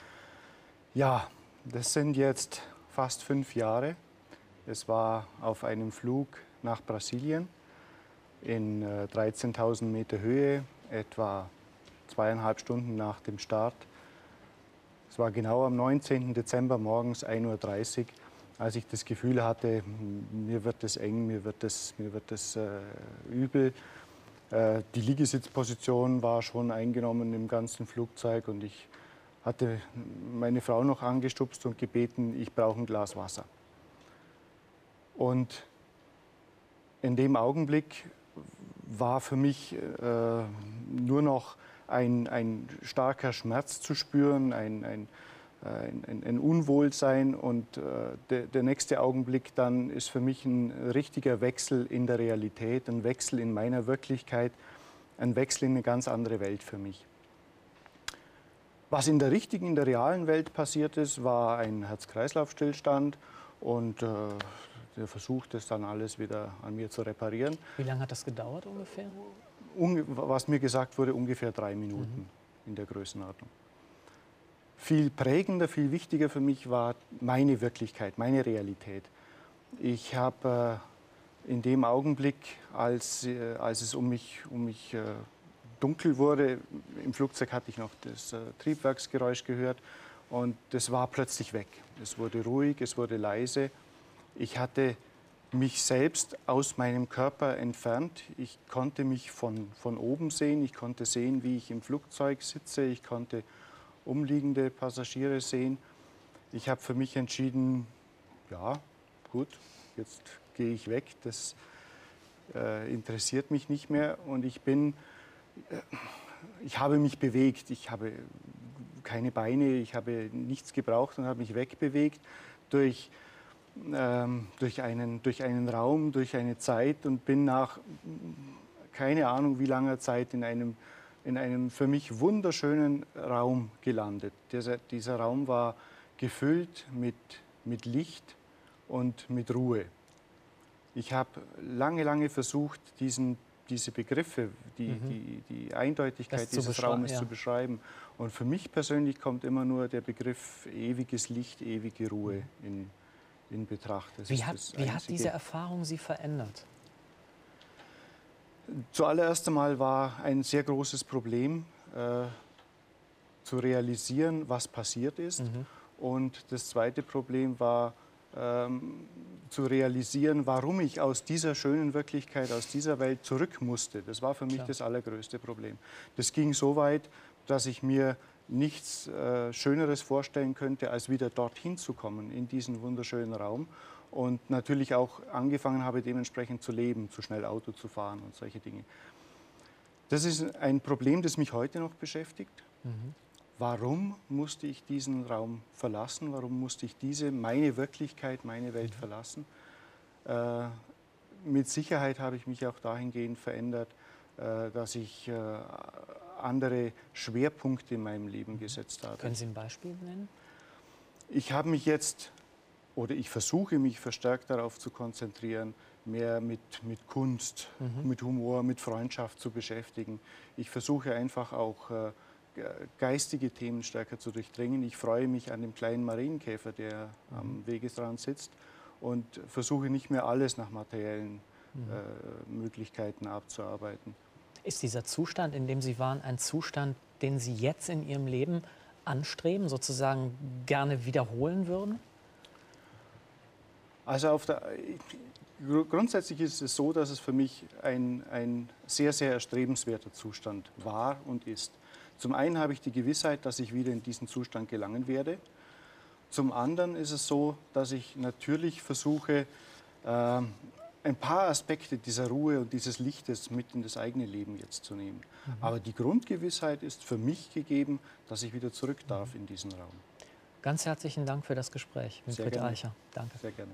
Ja, das sind jetzt fast fünf Jahre. Es war auf einem Flug nach Brasilien in äh, dreizehntausend Meter Höhe, etwa zweieinhalb Stunden nach dem Start. Es war genau am neunzehnten Dezember morgens ein Uhr dreißig, als ich das Gefühl hatte, mir wird es eng, mir wird es, mir wird es äh, übel. Äh, die Liegesitzposition war schon eingenommen im ganzen Flugzeug und ich hatte meine Frau noch angestupst und gebeten, ich brauche ein Glas Wasser. Und in dem Augenblick war für mich äh, nur noch ein, ein starker Schmerz zu spüren, ein, ein, ein, ein Unwohlsein. Und äh, der, der nächste Augenblick dann ist für mich ein richtiger Wechsel in der Realität, ein Wechsel in meiner Wirklichkeit, ein Wechsel in eine ganz andere Welt für mich. Was in der richtigen, in der realen Welt passiert ist, war ein Herz-Kreislauf-Stillstand und äh, der Versuch, das dann alles wieder an mir zu reparieren. Wie lange hat das gedauert ungefähr? Unge was mir gesagt wurde, ungefähr drei Minuten mhm. in der Größenordnung. Viel prägender, viel wichtiger für mich war meine Wirklichkeit, meine Realität. Ich habe äh, in dem Augenblick, als, äh, als es um mich, um mich äh, dunkel wurde, im Flugzeug hatte ich noch das äh, Triebwerksgeräusch gehört und das war plötzlich weg. Es wurde ruhig, es wurde leise. Ich hatte mich selbst aus meinem Körper entfernt. Ich konnte mich von, von oben sehen. Ich konnte sehen, wie ich im Flugzeug sitze. Ich konnte umliegende Passagiere sehen. Ich habe für mich entschieden, ja, gut, jetzt gehe ich weg. Das äh, interessiert mich nicht mehr. Und ich bin, äh, ich habe mich bewegt. Ich habe keine Beine, ich habe nichts gebraucht und habe mich wegbewegt durch, ähm, durch, einen, durch einen Raum, durch eine Zeit und bin nach keine Ahnung wie langer Zeit in einem, in einem für mich wunderschönen Raum gelandet. Dieser, dieser Raum war gefüllt mit, mit Licht und mit Ruhe. Ich habe lange, lange versucht, diesen, diese Begriffe, die, mhm. die, die Eindeutigkeit das dieses zu Raumes ja. zu beschreiben. Und für mich persönlich kommt immer nur der Begriff ewiges Licht, ewige Ruhe in, in Betracht. Das wie hat, wie hat diese Erfahrung Sie verändert? Zuallererst einmal war ein sehr großes Problem, äh, zu realisieren, was passiert ist. Mhm. Und das zweite Problem war, ähm, zu realisieren, warum ich aus dieser schönen Wirklichkeit, aus dieser Welt zurück musste. Das war für mich Klar. das allergrößte Problem. Das ging so weit, dass ich mir nichts äh, Schöneres vorstellen könnte, als wieder dorthin zu kommen, in diesen wunderschönen Raum. Und natürlich auch angefangen habe, dementsprechend zu leben, zu schnell Auto zu fahren und solche Dinge. Das ist ein Problem, das mich heute noch beschäftigt. Mhm. Warum musste ich diesen Raum verlassen? Warum musste ich diese, meine Wirklichkeit, meine Welt verlassen? Äh, mit Sicherheit habe ich mich auch dahingehend verändert, äh, dass ich äh, andere Schwerpunkte in meinem Leben gesetzt habe. Können Sie ein Beispiel nennen? Ich habe mich jetzt, oder ich versuche mich verstärkt darauf zu konzentrieren, mehr mit, mit Kunst, mhm. mit Humor, mit Freundschaft zu beschäftigen. Ich versuche einfach auch äh, geistige Themen stärker zu durchdringen. Ich freue mich an dem kleinen Marienkäfer, der mhm. am Wegesrand sitzt und versuche nicht mehr alles nach materiellen mhm. äh, Möglichkeiten abzuarbeiten. Ist dieser Zustand, in dem Sie waren, ein Zustand, den Sie jetzt in Ihrem Leben anstreben, sozusagen gerne wiederholen würden? Also auf der, grundsätzlich ist es so, dass es für mich ein, ein sehr, sehr erstrebenswerter Zustand war und ist. Zum einen habe ich die Gewissheit, dass ich wieder in diesen Zustand gelangen werde. Zum anderen ist es so, dass ich natürlich versuche, äh, ein paar Aspekte dieser Ruhe und dieses Lichtes mit in das eigene Leben jetzt zu nehmen. Mhm. Aber die Grundgewissheit ist für mich gegeben, dass ich wieder zurück darf in diesen Raum. Ganz herzlichen Dank für das Gespräch, Winfried Eicher. Danke. Sehr gerne.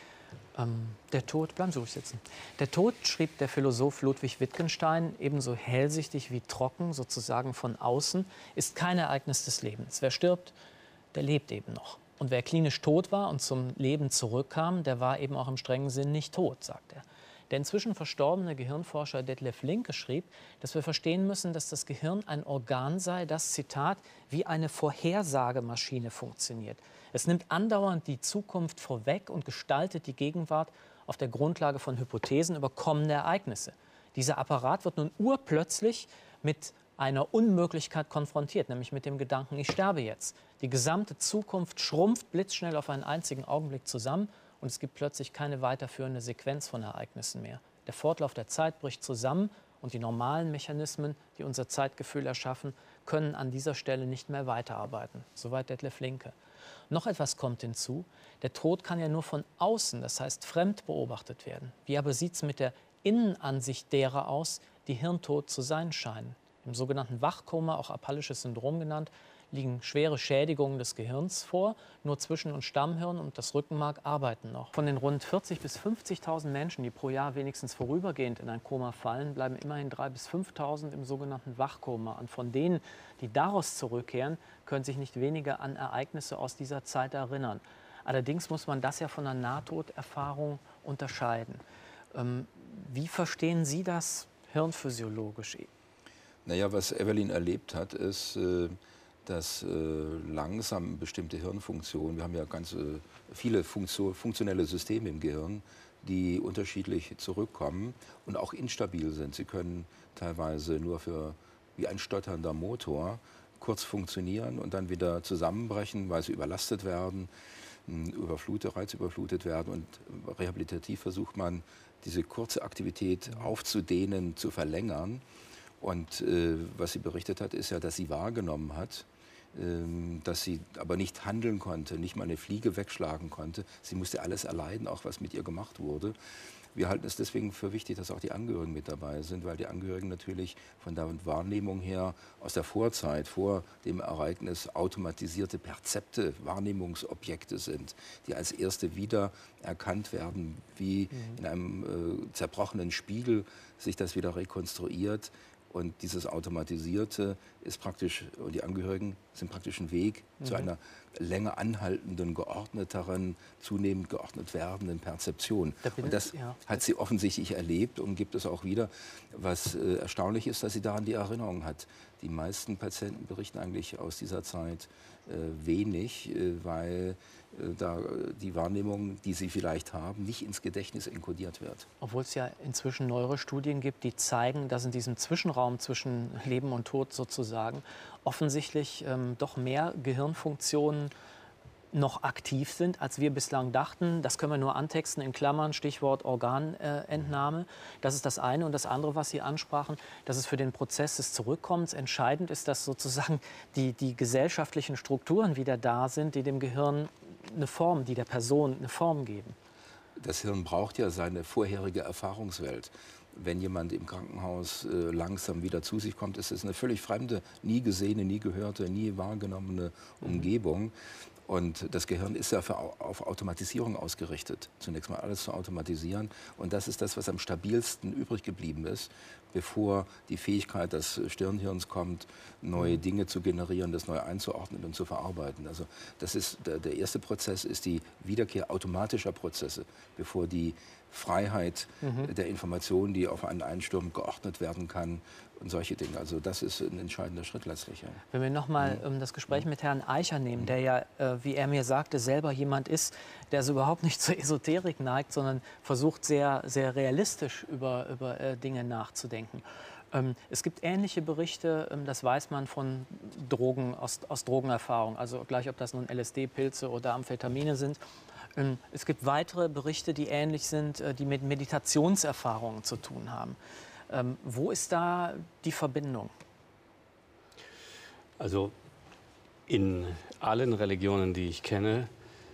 Ähm, der Tod, bleiben Sie ruhig sitzen. Der Tod, schrieb der Philosoph Ludwig Wittgenstein, ebenso hellsichtig wie trocken, sozusagen von außen, ist kein Ereignis des Lebens. Wer stirbt, der lebt eben noch. Und wer klinisch tot war und zum Leben zurückkam, der war eben auch im strengen Sinn nicht tot, sagt er. Der inzwischen verstorbene Gehirnforscher Detlef Linke schrieb, dass wir verstehen müssen, dass das Gehirn ein Organ sei, das, Zitat, wie eine Vorhersagemaschine funktioniert. Es nimmt andauernd die Zukunft vorweg und gestaltet die Gegenwart auf der Grundlage von Hypothesen über kommende Ereignisse. Dieser Apparat wird nun urplötzlich mit einer Unmöglichkeit konfrontiert, nämlich mit dem Gedanken, ich sterbe jetzt. Die gesamte Zukunft schrumpft blitzschnell auf einen einzigen Augenblick zusammen und es gibt plötzlich keine weiterführende Sequenz von Ereignissen mehr. Der Fortlauf der Zeit bricht zusammen und die normalen Mechanismen, die unser Zeitgefühl erschaffen, können an dieser Stelle nicht mehr weiterarbeiten. Soweit Detlef Linke. Noch etwas kommt hinzu, der Tod kann ja nur von außen, das heißt fremd beobachtet werden. Wie aber sieht es mit der Innenansicht derer aus, die hirntot zu sein scheinen? Im sogenannten Wachkoma, auch apallisches Syndrom genannt, liegen schwere Schädigungen des Gehirns vor. Nur Zwischen- und Stammhirn und das Rückenmark arbeiten noch. Von den rund vierzigtausend bis fünfzigtausend Menschen, die pro Jahr wenigstens vorübergehend in ein Koma fallen, bleiben immerhin dreitausend bis fünftausend im sogenannten Wachkoma. Und von denen, die daraus zurückkehren, können sich nicht wenige an Ereignisse aus dieser Zeit erinnern. Allerdings muss man das ja von einer Nahtoderfahrung unterscheiden. Ähm, wie verstehen Sie das hirnphysiologisch? Naja, was Evelyn erlebt hat, ist, dass langsam bestimmte Hirnfunktionen, wir haben ja ganz viele funktionelle Systeme im Gehirn, die unterschiedlich zurückkommen und auch instabil sind. Sie können teilweise nur für, wie ein stotternder Motor, kurz funktionieren und dann wieder zusammenbrechen, weil sie überlastet werden, überflutet, reizüberflutet werden. Und rehabilitativ versucht man, diese kurze Aktivität aufzudehnen, zu verlängern. Und äh, was sie berichtet hat, ist ja, dass sie wahrgenommen hat, äh, dass sie aber nicht handeln konnte, nicht mal eine Fliege wegschlagen konnte. Sie musste alles erleiden, auch was mit ihr gemacht wurde. Wir halten es deswegen für wichtig, dass auch die Angehörigen mit dabei sind, weil die Angehörigen natürlich von der Wahrnehmung her aus der Vorzeit, vor dem Ereignis automatisierte Perzepte, Wahrnehmungsobjekte sind, die als erste wieder erkannt werden, wie mhm. in einem äh, zerbrochenen Spiegel sich das wieder rekonstruiert. Und dieses Automatisierte ist praktisch, und die Angehörigen sind praktisch ein Weg mhm. zu einer länger anhaltenden, geordneteren, zunehmend geordnet werdenden Perzeption. Da und das ja. hat sie offensichtlich erlebt und gibt es auch wieder. Was äh, erstaunlich ist, dass sie daran die Erinnerung hat. Die meisten Patienten berichten eigentlich aus dieser Zeit äh, wenig, äh, weil äh, da die Wahrnehmung, die sie vielleicht haben, nicht ins Gedächtnis enkodiert wird. Obwohl es ja inzwischen neuere Studien gibt, die zeigen, dass in diesem Zwischenraum zwischen Leben und Tod sozusagen offensichtlich ähm, doch mehr Gehirnfunktionen noch aktiv sind, als wir bislang dachten. Das können wir nur antexten in Klammern, Stichwort Organentnahme. Das ist das eine. Und das andere, was Sie ansprachen, dass es für den Prozess des Zurückkommens entscheidend ist, dass sozusagen die, die gesellschaftlichen Strukturen wieder da sind, die dem Gehirn eine Form, die der Person eine Form geben. Das Hirn braucht ja seine vorherige Erfahrungswelt. Wenn jemand im Krankenhaus äh, langsam wieder zu sich kommt, ist es eine völlig fremde, nie gesehene, nie gehörte, nie wahrgenommene Umgebung. Und das Gehirn ist ja für, auf Automatisierung ausgerichtet, zunächst mal alles zu automatisieren. Und das ist das, was am stabilsten übrig geblieben ist, bevor die Fähigkeit des Stirnhirns kommt, neue Dinge zu generieren, das neu einzuordnen und zu verarbeiten. Also das ist, der, der erste Prozess ist die Wiederkehr automatischer Prozesse, bevor die Freiheit mhm. der Information, die auf einen Einsturm geordnet werden kann und solche Dinge. Also das ist ein entscheidender Schritt letztlich. Ja. Wenn wir noch mal mhm. das Gespräch mit Herrn Eicher nehmen, der ja, äh, wie er mir sagte, selber jemand ist, der so überhaupt nicht zur Esoterik neigt, sondern versucht, sehr, sehr realistisch über, über äh, Dinge nachzudenken. Ähm, es gibt ähnliche Berichte, ähm, das weiß man von Drogen, aus, aus Drogenerfahrung, also gleich ob das nun L S D-Pilze oder Amphetamine sind. Es gibt weitere Berichte, die ähnlich sind, die mit Meditationserfahrungen zu tun haben. Ähm, wo ist da die Verbindung? Also in allen Religionen, die ich kenne,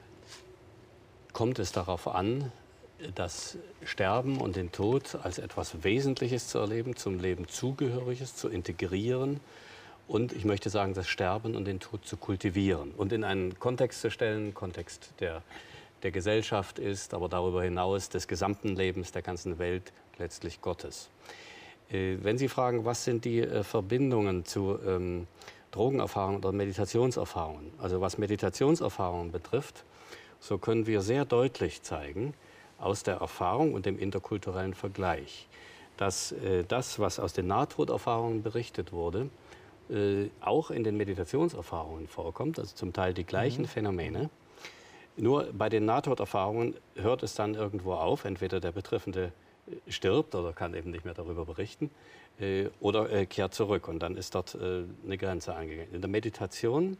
kommt es darauf an, das Sterben und den Tod als etwas Wesentliches zu erleben, zum Leben Zugehöriges zu integrieren und, ich möchte sagen, das Sterben und den Tod zu kultivieren und in einen Kontext zu stellen, Kontext der der Gesellschaft ist, aber darüber hinaus des gesamten Lebens der ganzen Welt, letztlich Gottes. Äh, wenn Sie fragen, was sind die äh, Verbindungen zu ähm, Drogenerfahrungen oder Meditationserfahrungen, also was Meditationserfahrungen betrifft, so können wir sehr deutlich zeigen, aus der Erfahrung und dem interkulturellen Vergleich, dass äh, das, was aus den Nahtoderfahrungen berichtet wurde, äh, auch in den Meditationserfahrungen vorkommt, also zum Teil die gleichen mhm. Phänomene. Nur bei den Nahtoderfahrungen hört es dann irgendwo auf. Entweder der Betreffende stirbt oder kann eben nicht mehr darüber berichten äh, oder äh, kehrt zurück. Und dann ist dort äh, eine Grenze angegangen. In der Meditation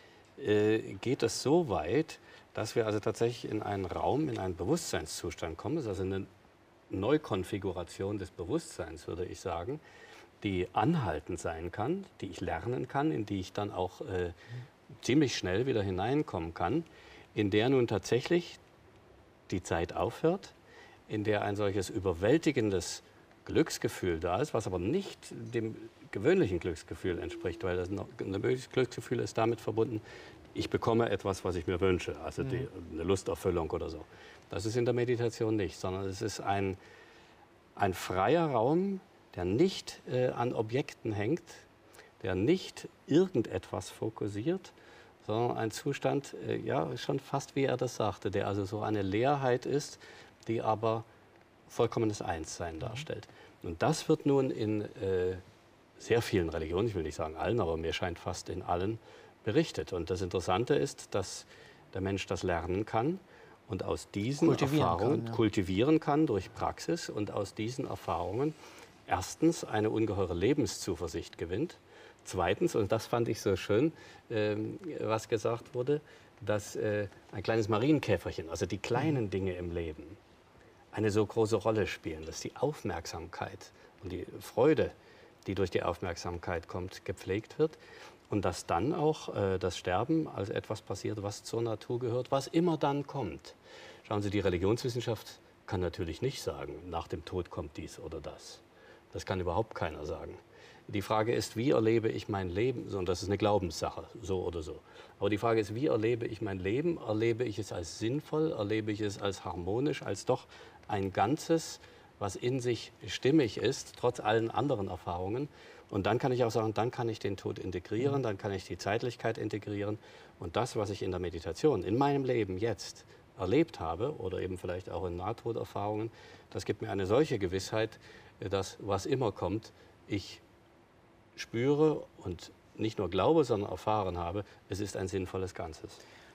äh, geht es so weit, dass wir also tatsächlich in einen Raum, in einen Bewusstseinszustand kommen. Das ist also eine Neukonfiguration des Bewusstseins, würde ich sagen, die anhaltend sein kann, die ich lernen kann, in die ich dann auch äh, ziemlich schnell wieder hineinkommen kann, in der nun tatsächlich die Zeit aufhört, in der ein solches überwältigendes Glücksgefühl da ist, was aber nicht dem gewöhnlichen Glücksgefühl entspricht, weil das gewöhnliche Glücksgefühl ist damit verbunden, ich bekomme etwas, was ich mir wünsche, also die, eine Lusterfüllung oder so. Das ist in der Meditation nicht, sondern es ist ein, ein freier Raum, der nicht äh, an Objekten hängt, der nicht irgendetwas fokussiert, sondern ein Zustand, äh, ja, schon fast wie er das sagte, der also so eine Leerheit ist, die aber vollkommenes Einssein darstellt. Und das wird nun in äh, sehr vielen Religionen, ich will nicht sagen allen, aber mir scheint fast in allen, berichtet. Und das Interessante ist, dass der Mensch das lernen kann und aus diesen kultivieren Erfahrungen kann, ja. kultivieren kann durch Praxis und aus diesen Erfahrungen erstens eine ungeheure Lebenszuversicht gewinnt. Zweitens, und das fand ich so schön, äh, was gesagt wurde, dass äh, ein kleines Marienkäferchen, also die kleinen Dinge im Leben, eine so große Rolle spielen, dass die Aufmerksamkeit und die Freude, die durch die Aufmerksamkeit kommt, gepflegt wird und dass dann auch äh, das Sterben als etwas passiert, was zur Natur gehört, was immer dann kommt. Schauen Sie, die Religionswissenschaft kann natürlich nicht sagen, nach dem Tod kommt dies oder das. Das kann überhaupt keiner sagen. Die Frage ist, wie erlebe ich mein Leben? Und das ist eine Glaubenssache, so oder so. Aber die Frage ist, wie erlebe ich mein Leben? Erlebe ich es als sinnvoll? Erlebe ich es als harmonisch? Als doch ein Ganzes, was in sich stimmig ist, trotz allen anderen Erfahrungen? Und dann kann ich auch sagen, dann kann ich den Tod integrieren, dann kann ich die Zeitlichkeit integrieren. Und das, was ich in der Meditation, in meinem Leben jetzt erlebt habe, oder eben vielleicht auch in Nahtoderfahrungen, das gibt mir eine solche Gewissheit, dass was immer kommt, ich spüre und nicht nur glaube, sondern erfahren habe, es ist ein sinnvolles Ganzes.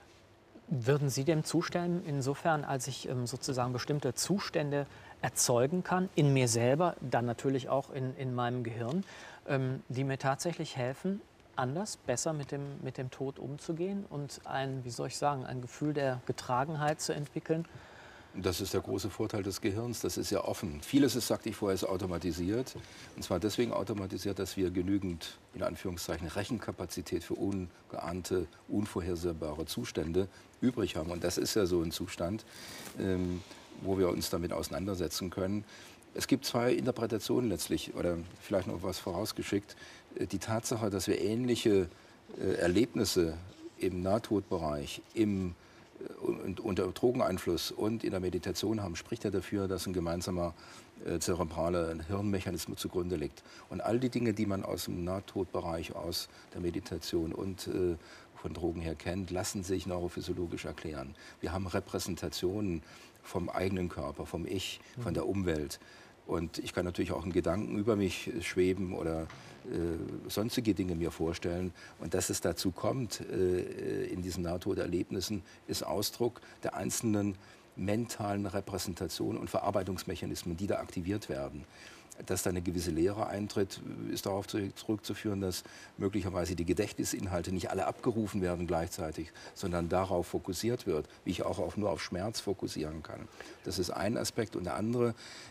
Würden Sie dem zustimmen, insofern, als ich ähm, sozusagen bestimmte Zustände erzeugen kann, in mir selber, dann natürlich auch in, in meinem Gehirn, ähm, die mir tatsächlich helfen, anders, besser mit dem, mit dem Tod umzugehen und ein, wie soll ich sagen, ein Gefühl der Getragenheit zu entwickeln? Das ist der große Vorteil des Gehirns, das ist ja offen. Vieles ist, sagte ich vorher, ist automatisiert. Und zwar deswegen automatisiert, dass wir genügend, in Anführungszeichen, Rechenkapazität für ungeahnte, unvorhersehbare Zustände übrig haben. Und das ist ja so ein Zustand, ähm, wo wir uns damit auseinandersetzen können. Es gibt zwei Interpretationen letztlich, oder vielleicht noch was vorausgeschickt. Die Tatsache, dass wir ähnliche äh, Erlebnisse im Nahtodbereich, im und unter Drogeneinfluss und in der Meditation haben, spricht ja dafür, dass ein gemeinsamer äh, zerebraler Hirnmechanismus zugrunde liegt. Und all die Dinge, die man aus dem Nahtodbereich, aus der Meditation und äh, von Drogen her kennt, lassen sich neurophysiologisch erklären. Wir haben Repräsentationen vom eigenen Körper, vom Ich, von der Umwelt. Und ich kann natürlich auch einen Gedanken über mich schweben oder äh, sonstige Dinge mir vorstellen. Und dass es dazu kommt, äh, in diesen Nahtoderlebnissen, ist Ausdruck der einzelnen mentalen Repräsentationen und Verarbeitungsmechanismen, die da aktiviert werden. Dass da eine gewisse Leere eintritt, ist darauf zurückzuführen, dass möglicherweise die Gedächtnisinhalte nicht alle abgerufen werden gleichzeitig, sondern darauf fokussiert wird, wie ich auch, auch nur auf Schmerz fokussieren kann. Das ist ein Aspekt. Und der andere,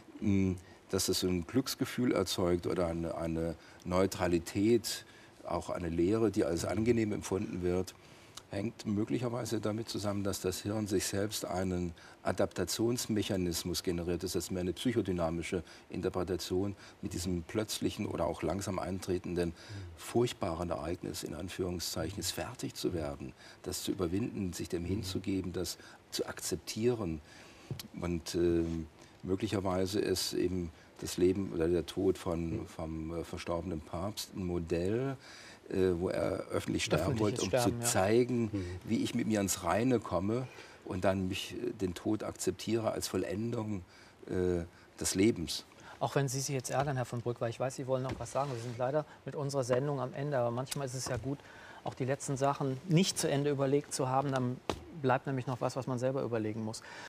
dass es ein Glücksgefühl erzeugt oder eine, eine Neutralität, auch eine Leere, die als angenehm empfunden wird, hängt möglicherweise damit zusammen, dass das Hirn sich selbst einen Adaptationsmechanismus generiert. Das ist mehr eine psychodynamische Interpretation mit diesem plötzlichen oder auch langsam eintretenden furchtbaren Ereignis, in Anführungszeichen, ist fertig zu werden, das zu überwinden, sich dem hinzugeben, das zu akzeptieren. Und äh, möglicherweise ist eben das Leben oder der Tod von, vom äh, verstorbenen Papst ein Modell, äh, wo er öffentlich sterben wollte, um Sterben, zu ja. zeigen, mhm. wie ich mit mir ans Reine komme und dann mich äh, den Tod akzeptiere als Vollendung äh, des Lebens. Auch wenn Sie sich jetzt ärgern, Herr von Brück, weil ich weiß, Sie wollen noch was sagen. Wir sind leider mit unserer Sendung am Ende, aber manchmal ist es ja gut, auch die letzten Sachen nicht zu Ende überlegt zu haben. Dann bleibt nämlich noch was, was man selber überlegen muss.